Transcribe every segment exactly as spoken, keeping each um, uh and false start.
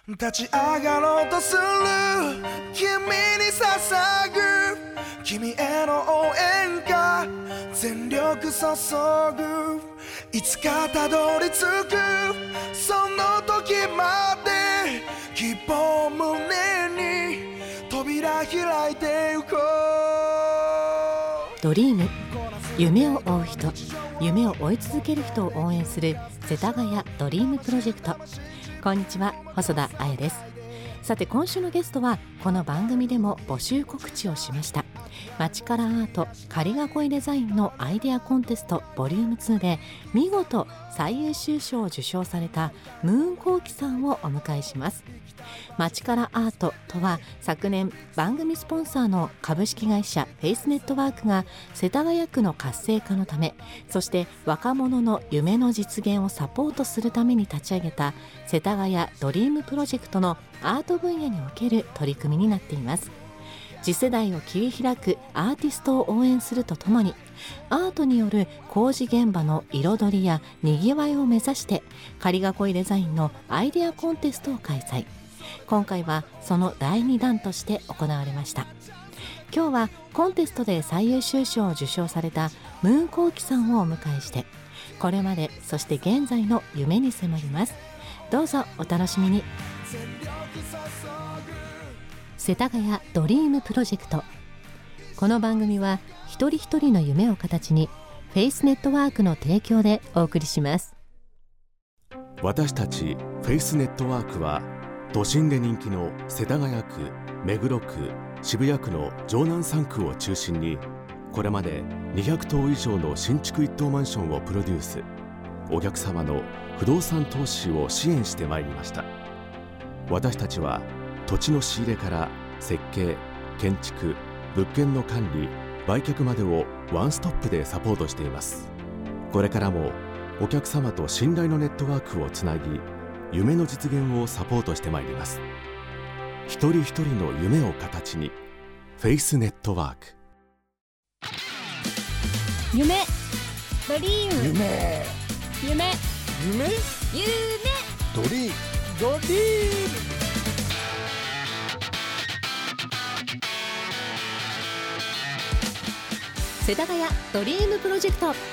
立ち上がろうとする君に捧ぐ君への応援が全力注ぐいつかたどり着くその時まで希望を胸に扉開いてゆこう。 ドリーム、夢を追う人、夢を追い続ける人を応援する世田谷ドリームプロジェクト。こんにちは、細田彩です。さて今週のゲストはこの番組でも募集告知をしました街からアート仮囲いデザインのアイデアコンテストボリュームツーで見事最優秀賞を受賞されたムーンコウキさんをお迎えします。街からアートとは昨年番組スポンサーの株式会社フェイスネットワークが世田谷区の活性化のため、そして若者の夢の実現をサポートするために立ち上げた世田谷ドリームプロジェクトのアート分野における取り組みになっています。次世代を切り開くアーティストを応援するとともに、アートによる工事現場の彩りやにぎわいを目指して仮囲いデザインのアイデアコンテストを開催。今回はそのだいにだんとして行われました。今日はコンテストで最優秀賞を受賞されたムーンコウキさんをお迎えして、これまでそして現在の夢に迫ります。どうぞお楽しみに。世田谷ドリームプロジェクト。この番組は一人一人の夢を形にフェイスネットワークの提供でお送りします。 私たちフェイスネットワークは都心で人気の世田谷区、目黒区、渋谷区の城南さん区を中心にこれまでにひゃくとう以上の新築一棟マンションをプロデュース、お客様の不動産投資を支援してまいりました。私たちは土地の仕入れから設計、建築、物件の管理、売却までをワンストップでサポートしています。これからもお客様と信頼のネットワークをつなぎ、夢の実現をサポートしてまいります。一人一人の夢を形にフェイスネットワーク。 夢ドリーム夢夢夢夢ドリームドリーム世田谷ドリームプロジェクト。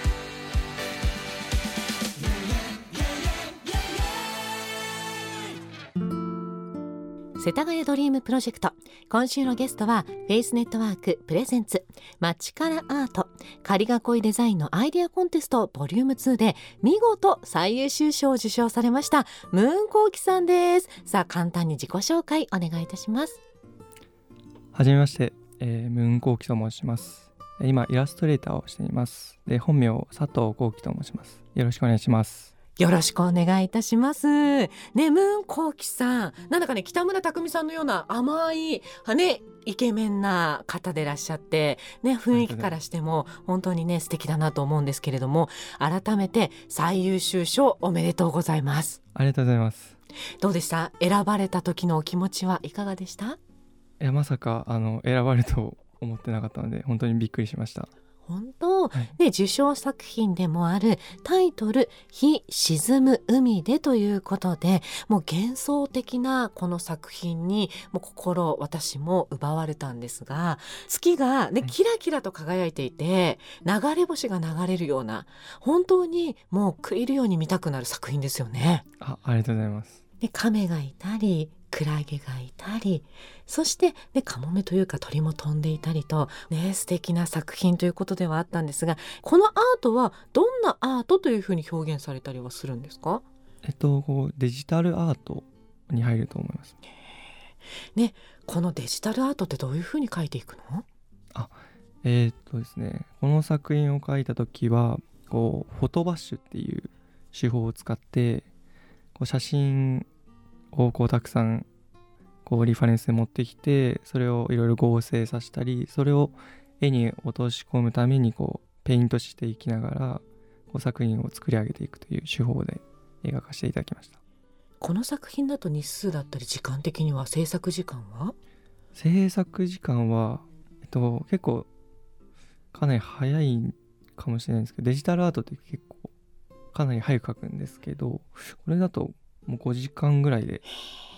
世田谷ドリームプロジェクト。今週のゲストはフェイスネットワークプレゼンツ街からアート仮囲いデザインのアイデアコンテストボリュームツーで見事最優秀賞を受賞されましたムーンコウキさんです。さあ簡単に自己紹介お願いいたします。 はじめまして、えー、ムーンコウキと申します。今イラストレーターをしています。で本名佐藤コウキと申します。よろしくお願いします。 よろしくお願いいたしますね。ムーンコウキさん、なんだかね北村匠海さんのような甘いねイケメンな方でいらっしゃってね、雰囲気からしても本当にね素敵だなと思うんですけれども、改めて最優秀賞おめでとうございます。 ありがとうございます。 どうでした？選ばれた時のお気持ちはいかがでした？ いやまさかあの選ばれると思ってなかったので本当にびっくりしました。 本当、 はい、 で受賞作品でもあるタイトル日沈む海でということで、もう幻想的なこの作品にもう心私も奪われたんですが、月が、ね、キラキラと輝いていて流れ星が流れるような本当にもう食い入るように見たくなる作品ですよね。 あ, ありがとうございます。 で亀がいたりクラゲがいたり、そして、ね、カモメというか鳥も飛んでいたりと、ね、素敵な作品ということではあったんですが、このアートはどんなアートというふうに表現されたりはするんですか？ えっとこうデジタルアートに入ると思います、 ね、このデジタルアートってどういうふうに描いていくの？ あえー、っとですねこの作品を描いた時はこうフォトバッシュっていう手法を使ってこう写真をこうたくさんこうリファレンスで持ってきて、それをいろいろ合成させたり、それを絵に落とし込むためにこうペイントしていきながらこう作品を作り上げていくという手法で描かせていただきました。 この作品だと日数だったり時間的には制作時間は制作時間は、えっと、結構かなり早いかもしれないんですけど、デジタルアートって結構かなり早く描くんですけど、これだともうごじかんぐらいで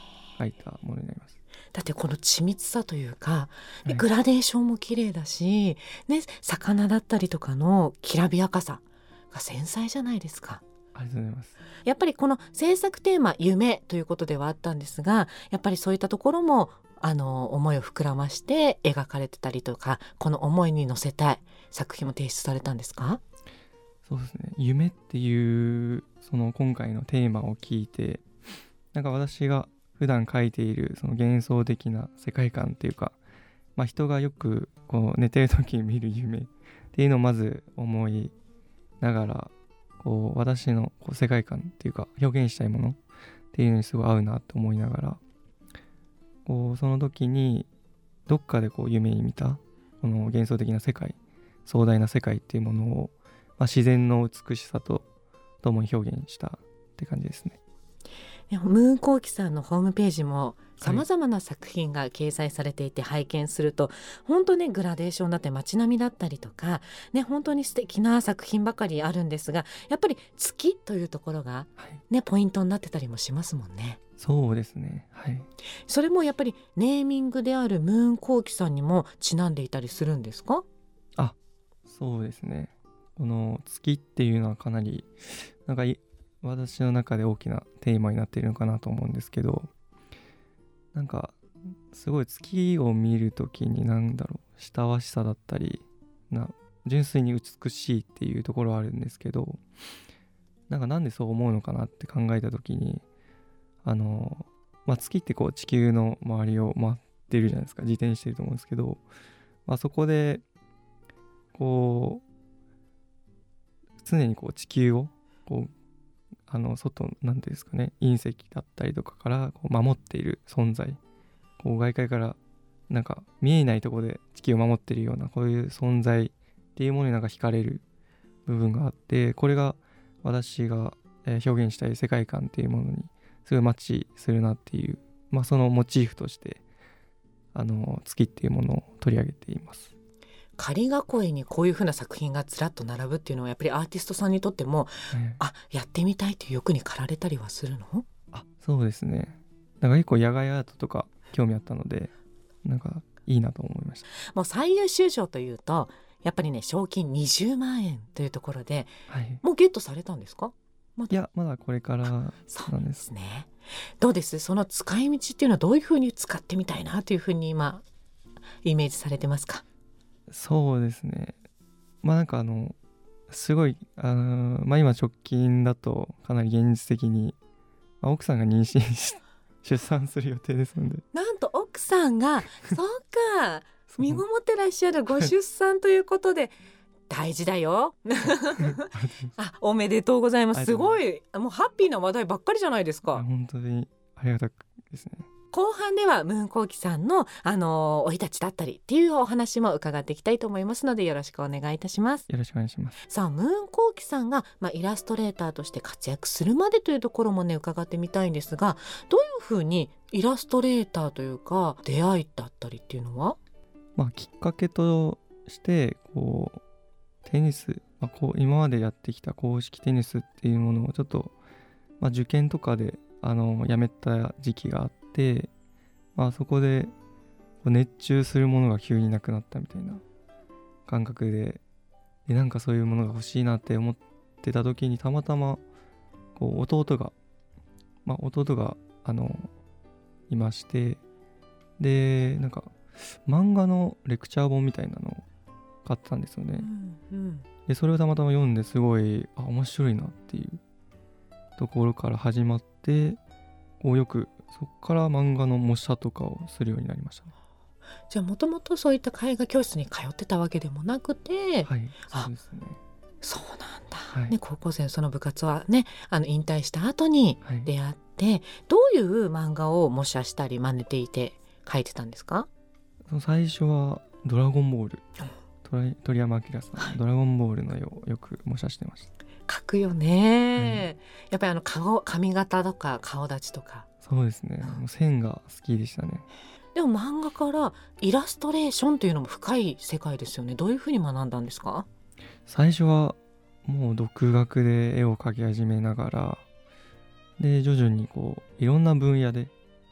描いたものになります。 だってこの緻密さというか、 はい、 グラデーションも綺麗だし、ね、魚だったりとかのきらびやかさが繊細じゃないですか。 ありがとうございます。 やっぱりこの制作テーマ夢ということではあったんですが、やっぱりそういったところもあの思いを膨らまして描かれてたりとか、この思いに乗せたい作品も提出されたんですか？ そうですね、夢っていうその今回のテーマを聞いて、なんか私が普段描いているその幻想的な世界観っていうか、まあ、人がよくこう寝てる時に見る夢っていうのをまず思いながら、こう私のこう世界観っていうか表現したいものっていうのにすごい合うなと思いながら、こうその時にどっかでこう夢に見たこの幻想的な世界、壮大な世界っていうものを、まあ、自然の美しさとともに表現したって感じですね。 ムーンコーキさんのホームページもさまざまな作品が掲載されていて、拝見すると本当ねグラデーションだって街並みだったりとかね、本当に素敵な作品ばかりあるんですが、やっぱり月というところが、ね、ポイントになってたりもしますもんね。 そうですね、はい。 それもやっぱりネーミングであるムーンコーキさんにもちなんでいたりするんですか？ あ、そうですね。この月っていうのはかなりなんかい私の中で大きなテーマになっているのかなと思うんですけど、なんかすごい月を見るときになんだろう、親しさだったりな、純粋に美しいっていうところはあるんですけど、なんかなんでそう思うのかなって考えたときに、あの、まあ、月ってこう地球の周りを回ってるじゃないですか、自転してると思うんですけど、まあ、そこでこう常にこう地球をこうあの外なんていうんですかね、隕石だったりとかからこう守っている存在、こう外界からなんか見えないところで地球を守っているようなこういう存在っていうものになんか惹かれる部分があって、これが私が表現したい世界観っていうものにすごいマッチするなっていう、まあ、そのモチーフとしてあの月っていうものを取り上げています。 仮囲いにこういう風な作品がずらっと並ぶっていうのはやっぱりアーティストさんにとっても、はい、あ、やってみたいという欲に駆られたりはするの？ あ、そうですね。なんか結構野外アートとか興味あったので、なんかいいなと思いました。 もう最優秀賞というとやっぱりね、賞金にじゅうまんえんというところで、はい、もうゲットされたんですか？ ま、いやまだこれからなんです。 そうですね。どうです？その使い道っていうのはどういう風に使ってみたいなという風に今イメージされてますか？ そうですね、まあなんかあのすごいあの、まあ、今直近だとかなり現実的に、まあ、奥さんが妊娠し出産する予定ですので、 なんと奥さんがそうか身ごもってらっしゃるご出産ということで大事だよあ、おめでとうございます。すごいもうハッピーな話題ばっかりじゃないですか。 本当にありがたくですね。 後半ではムーンコーキさんのあの生い立ちだったりっていうお話も伺っていきたいと思いますのでよろしくお願いいたします。 よろしくお願いします。 さあムーンコーキさんが、まあ、イラストレーターとして活躍するまでというところもね伺ってみたいんですが、どういうふうにイラストレーターというか出会いだったりっていうのは、 まあ、きっかけとしてこうテニス、まあ、こう今までやってきた公式テニスっていうものをちょっと、まあ、受験とかであのやめた時期があって、まあ、そこで熱中するものが急になくなったみたいな感覚で、でなんかそういうものが欲しいなって思ってた時にたまたまこう弟が、まあ、弟があのいまして、でなんか漫画のレクチャー本みたいなのを買ってたんですよね、うんうん、でそれをたまたま読んですごいあ面白いなっていうところから始まって、こうよくそこから漫画の模写とかをするようになりました。 じゃあもともとそういった絵画教室に通ってたわけでもなくて、 はい、そうですね。 そうなんだ、はいね、高校生のその部活はねあの引退した後に出会って、はい、どういう漫画を模写したり真似ていて描いてたんですか？ 最初はドラゴンボール、鳥山明さん、はい、ドラゴンボールの絵をよく模写してました。 描くよね、うん、やっぱりあの顔髪型とか顔立ちとか。 そうですね、もう線が好きでしたね。 でも漫画からイラストレーションというのも深い世界ですよね。どういうふうに学んだんですか？ 最初はもう独学で絵を描き始めながら、で徐々にこういろんな分野で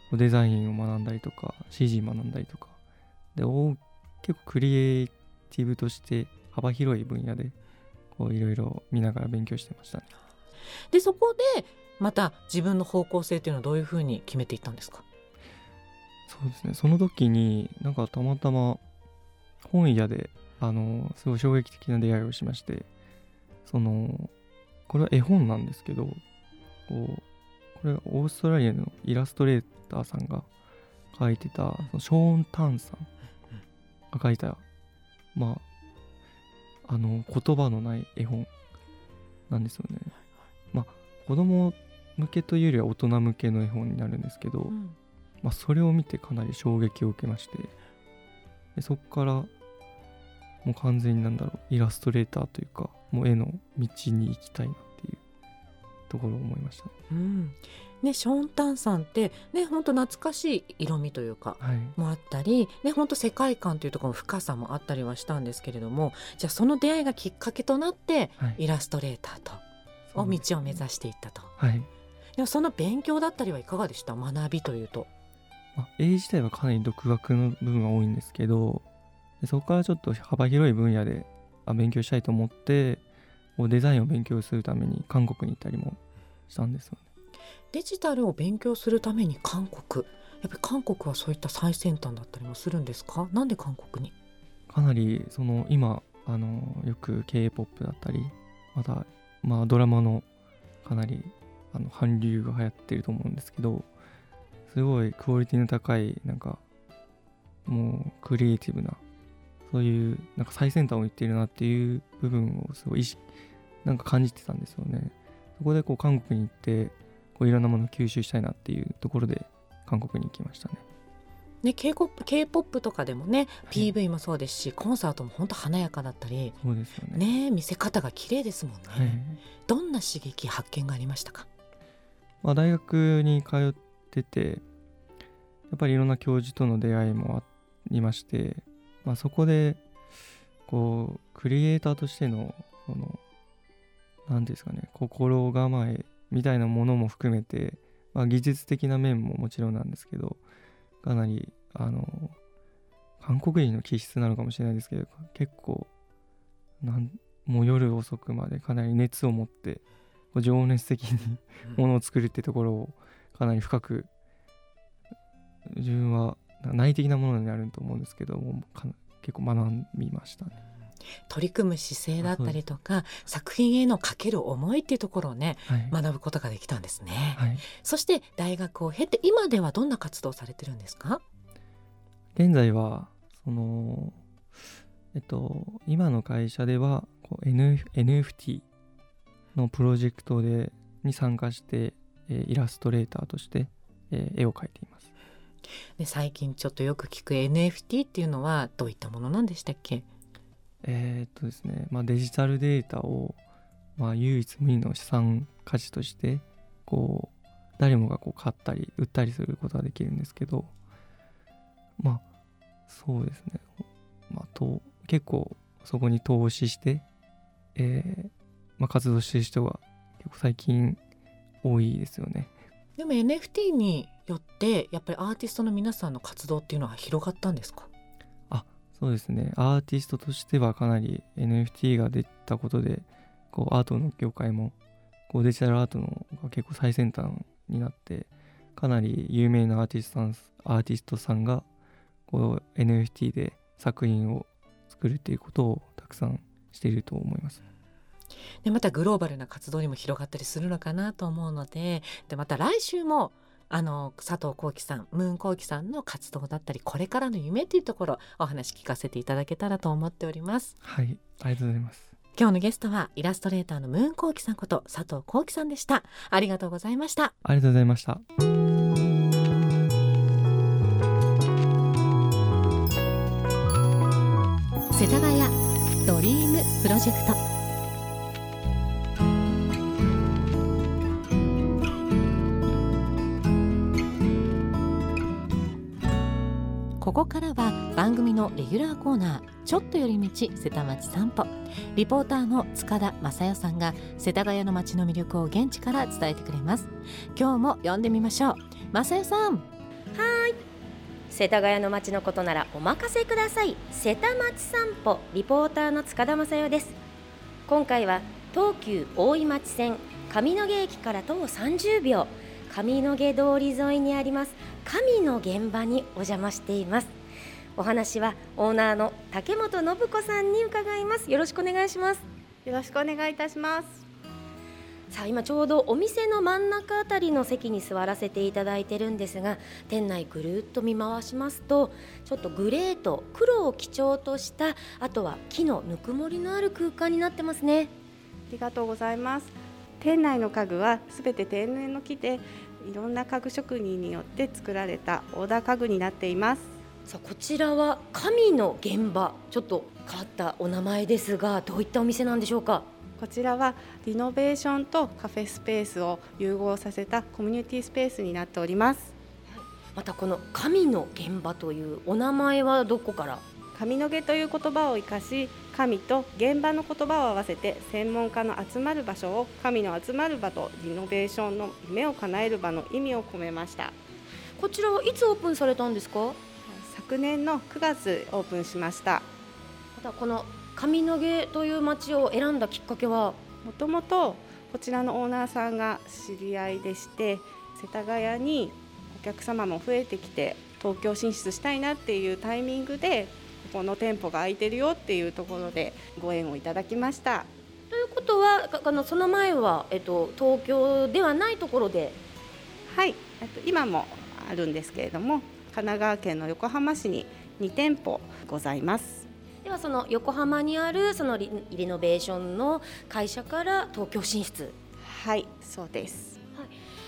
デザインを学んだりとか シージー 学んだりとかで、お結構クリエイティブとして幅広い分野でこういろいろ見ながら勉強してましたね。 でそこでまた自分の方向性というのはどういうふうに決めていったんですか？ そうですね、その時になんかたまたま本屋であのすごい衝撃的な出会いをしまして、そのこれは絵本なんですけど、こうこれはオーストラリアのイラストレーターさんが描いてた、そのショーン・タンさんが描いた、まああの言葉のない絵本なんですよね。まあ子供向けというよりは大人向けの絵本になるんですけど、うんまあ、それを見てかなり衝撃を受けまして、でそこからもう完全になんだろうイラストレーターというかもう絵の道に行きたいなっていうところを思いましたね。 うんね、ショーン・タンさんってね本当懐かしい色味というか、はい、もあったりね本当世界観というところの深さもあったりはしたんですけれども、じゃあその出会いがきっかけとなって、はい、イラストレーターとお道を目指していったと、はい、でもその勉強だったりはいかがでした？学びというと、 まあ、絵自体はかなり独学の部分が多いんですけど、でそこからちょっと幅広い分野で勉強したいと思ってデザインを勉強するために韓国に行ったりもしたんですよね。 デジタルを勉強するために韓国、やっぱり韓国はそういった最先端だったりもするんですか？なんで韓国に？ かなりその今あのよく ケーポップ だったりまた、まあ、ドラマのかなりあの韓流が流行ってると思うんですけど、すごいクオリティの高いなんかもうクリエイティブなそういうなんか最先端を言っているなっていう部分をすごい意識なんか感じてたんですよね。そこでこう韓国に行ってこういろんなものを吸収したいなっていうところで韓国に行きましたね。 ね、K-ポップ、K-ポップ とかでもね、はい、ピーブイ もそうですしコンサートも本当華やかだったり、 そうですよね。 ね、見せ方が綺麗ですもんね、はい、どんな刺激発見がありましたか？ まあ、大学に通っててやっぱりいろんな教授との出会いもありまして、まあ、そこでこうクリエイターとしてのこの何ですかね心構えみたいなものも含めて、まあ、技術的な面ももちろんなんですけどかなりあの韓国人の気質なのかもしれないですけど結構なんもう夜遅くまでかなり熱を持って情熱的にものを作るってところをかなり深く自分は内的なものになると思うんですけども結構学びましたね。 取り組む姿勢だったりとか作品へのかける思いっていうところをね、はい、学ぶことができたんですね、はい、そして大学を経て今ではどんな活動をされてるんですか？ 現在はそのえっと今の会社ではこう エヌエフティー のプロジェクトでに参加して、えー、イラストレーターとして、えー、絵を描いています。 で最近ちょっとよく聞く エヌエフティー っていうのはどういったものなんでしたっけ？ えー、っとですね、まあ、デジタルデータを、まあ、唯一無二の資産価値としてこう誰もがこう買ったり売ったりすることができるんですけど、まあそうですね、まあ、と結構そこに投資して、えーまあ、活動している人が結構最近多いですよね。 でも エヌエフティー によってやっぱりアーティストの皆さんの活動っていうのは広がったんですか？ そうですね、アーティストとしてはかなり エヌエフティー が出たことでこうアートの業界もこうデジタルアートのが結構最先端になってかなり有名なアーティストさん、アーティストさんがこう エヌエフティー で作品を作るっていうことをたくさんしていると思います。 でまたグローバルな活動にも広がったりするのかなと思うので、でまた来週もあの佐藤幸輝さん、ムーン幸輝さんの活動だったりこれからの夢というところお話聞かせていただけたらと思っております。 はい、ありがとうございます。 今日のゲストはイラストレーターのムーン幸輝さんこと佐藤幸輝さんでした。ありがとうございました。 ありがとうございました。 世田谷ドリームプロジェクト。ここからは番組のレギュラーコーナーちょっと寄り道瀬田町散歩、リポーターの塚田正代さんが世田谷の街の魅力を現地から伝えてくれます。今日も呼んでみましょう。正代さん。 はい世田谷の街のことならお任せください。瀬田町散歩リポーターの塚田雅代です。今回は東急大井町線上野毛駅から徒歩さんじゅうびょう上野毛通り沿いにあります神の現場にお邪魔しています。お話はオーナーの竹本信子さんに伺います。よろしくお願いします。 よろしくお願いいたします。 さあ今ちょうどお店の真ん中あたりの席に座らせていただいてるんですが、店内ぐるっと見回しますとちょっとグレーと黒を基調としたあとは木のぬくもりのある空間になってますね。 ありがとうございます。店内の家具はすべて天然の木でいろんな家具職人によって作られたオーダー家具になっています。 さあこちらは神の現場、ちょっと変わったお名前ですがどういったお店なんでしょうか。 こちらはリノベーションとカフェスペースを融合させたコミュニティスペースになっております。 またこの神の現場というお名前はどこから。 神の毛という言葉を生かし、神と現場の言葉を合わせて専門家の集まる場所を神の集まる場とリノベーションの夢を叶える場の意味を込めました。 こちらはいつオープンされたんですか。 昨年のくがつオープンしました。 またこの上野毛という町を選んだきっかけは。 もともとこちらのオーナーさんが知り合いでして、世田谷にお客様も増えてきて東京進出したいなっていうタイミングでここの店舗が空いてるよっていうところでご縁をいただきました。 ということはあのその前は、えっと、東京ではないところで。 はい、今もあるんですけれども神奈川県の横浜市ににてんぽございます。 ではその横浜にあるその リ, リノベーションの会社から東京進出。 はい、そうです、 はい、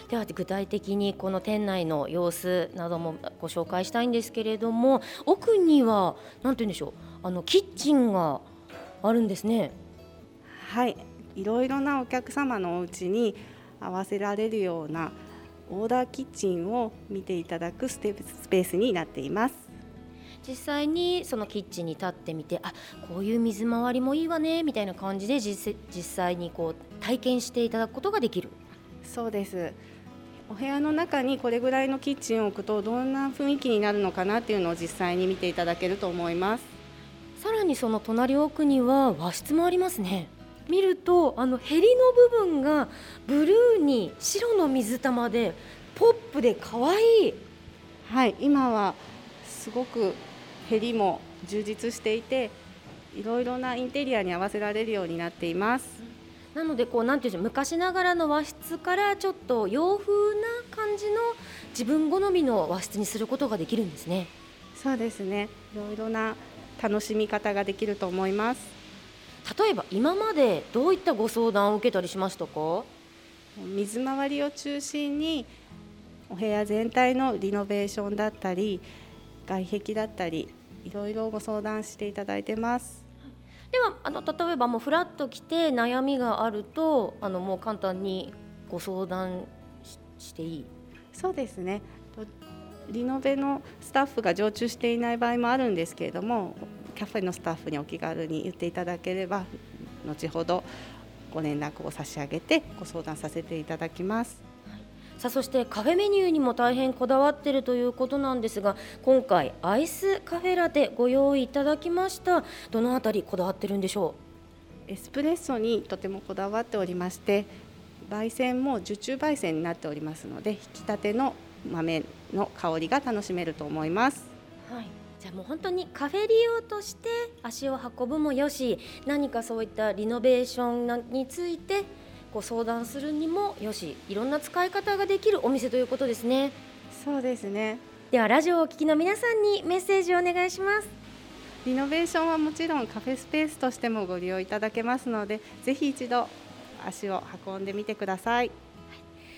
では具体的にこの店内の様子などもご紹介したいんですけれども、奥には何て言うんでしょう、あのキッチンがあるんですね。 はい、いろいろなお客様のお家に合わせられるようなオーダーキッチンを見ていただくスペースになっています。 実際にそのキッチンに立ってみて、あ、こういう水回りもいいわねみたいな感じで 実, 実際にこう体験していただくことができる。 そうです。お部屋の中にこれぐらいのキッチンを置くとどんな雰囲気になるのかなっていうのを実際に見ていただけると思います。 さらにその隣奥には和室もありますね。見るとあのへりの部分がブルーに白の水玉でポップで可愛い。 はい、今はすごくへりも充実していていろいろなインテリアに合わせられるようになっています。 なのでこうなんていうんでしょう、昔ながらの和室からちょっと洋風な感じの自分好みの和室にすることができるんですね。 そうですね、いろいろな楽しみ方ができると思います。 例えば今までどういったご相談を受けたりしましたか。 水回りを中心にお部屋全体のリノベーションだったり外壁だったりいろいろご相談していただいてます。 ではあの例えばもうフラッと来て悩みがあるとあのもう簡単にご相談 し, していい。 そうですね、リノベのスタッフが常駐していない場合もあるんですけれども、カフェのスタッフにお気軽に言っていただければ後ほどご連絡を差し上げてご相談させていただきます。 さあそしてカフェメニューにも大変こだわっているということなんですが、今回アイスカフェラテご用意いただきました。どのあたりこだわってるんでしょう。エスプレッソにとてもこだわっておりまして、焙煎も受注焙煎になっておりますので引き立ての豆の香りが楽しめると思います。 はい、じゃあもう本当にカフェ利用として足を運ぶもよし、何かそういったリノベーションについてご相談するにもよし、いろんな使い方ができるお店ということですね。 そうですね。 ではラジオをお聞きの皆さんにメッセージをお願いします。 リノベーションはもちろんカフェスペースとしてもご利用いただけますので、ぜひ一度足を運んでみてください。はい、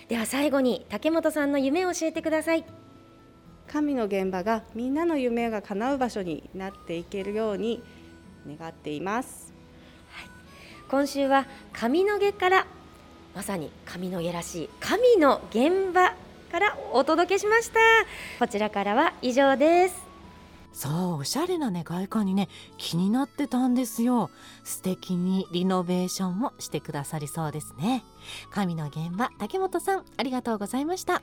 では最後に竹本さんの夢を教えてください。 神の現場がみんなの夢が叶う場所になっていけるように願っています。 はい、今週は神の毛からまさに神の毛らしい神の現場からお届けしました。こちらからは以上です。 そう、おしゃれなね外観にね気になってたんですよ。素敵にリノベーションもしてくださりそうですね。神の現場、竹本さんありがとうございました。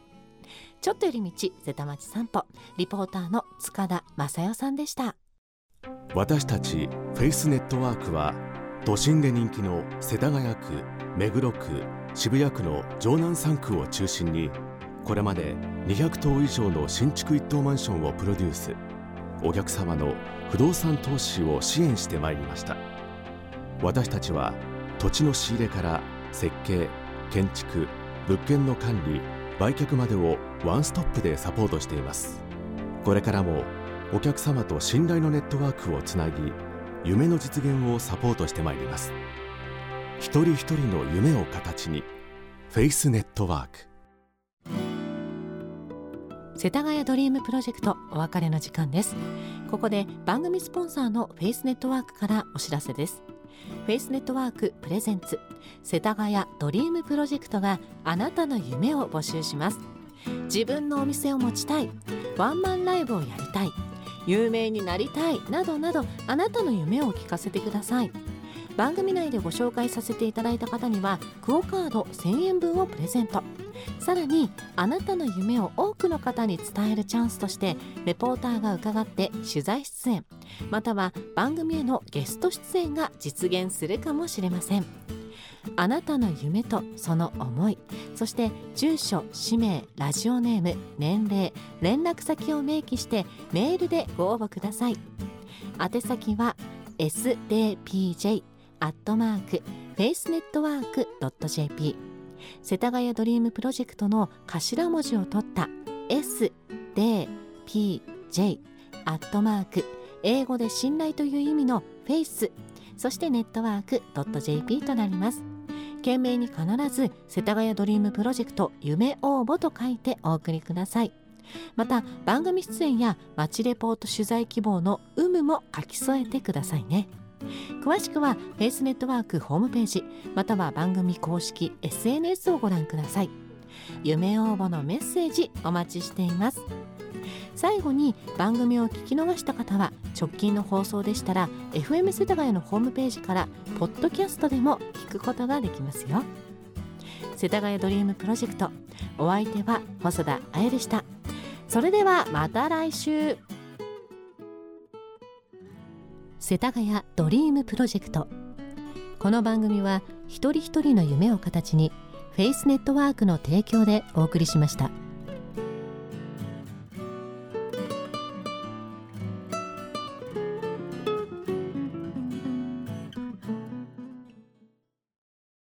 ちょっと寄り道瀬田町散歩、リポーターの塚田正代さんでした。 私たちフェイスネットワークは都心で人気の世田谷区、目黒区、渋谷区の城南さん区を中心にこれまでにひゃくとう以上の新築一棟マンションをプロデュース、お客様の不動産投資を支援してまいりました。私たちは土地の仕入れから設計、建築、物件の管理、売却までをワンストップでサポートしています。これからもお客様と信頼のネットワークをつなぎ、夢の実現をサポートしてまいります。一人一人の夢を形に、フェイスネットワーク。 世田谷ドリームプロジェクト、お別れの時間です。ここで番組スポンサーのフェイスネットワークからお知らせです。フェイスネットワークプレゼンツ世田谷ドリームプロジェクトがあなたの夢を募集します。自分のお店を持ちたい、ワンマンライブをやりたい、有名になりたいなどなど、あなたの夢を聞かせてください。番組内でご紹介させていただいた方にはクオカードせんえんぶんをプレゼント。さらにあなたの夢を多くの方に伝えるチャンスとして、レポーターが伺って取材出演、または番組へのゲスト出演が実現するかもしれません。あなたの夢とその思い、そして住所、氏名、ラジオネーム、年齢、連絡先を明記してメールでご応募ください。宛先は エスディーピージェー アットマーク フェイスネットワーク ドット ジェーピー、 世田谷ドリームプロジェクトの頭文字を取った エスディーピージェー アットマーク、英語で信頼という意味のフェイス、そしてネットワーク ドット ジェーピー となります。件名に必ず世田谷ドリームプロジェクト夢応募と書いてお送りください。また番組出演や街レポート取材希望の有無も書き添えてくださいね。詳しくはフェイスネットワークホームページ、または番組公式 エスエヌエス をご覧ください。夢応募のメッセージお待ちしています。最後に番組を聞き逃した方は直近の放送でしたら エフエム 世田谷のホームページからポッドキャストでも聞くことができますよ。世田谷ドリームプロジェクト、お相手は細田彩でした。それではまた来週。世田谷ドリームプロジェクト、この番組は一人一人の夢を形にフェイスネットワークの提供でお送りしました。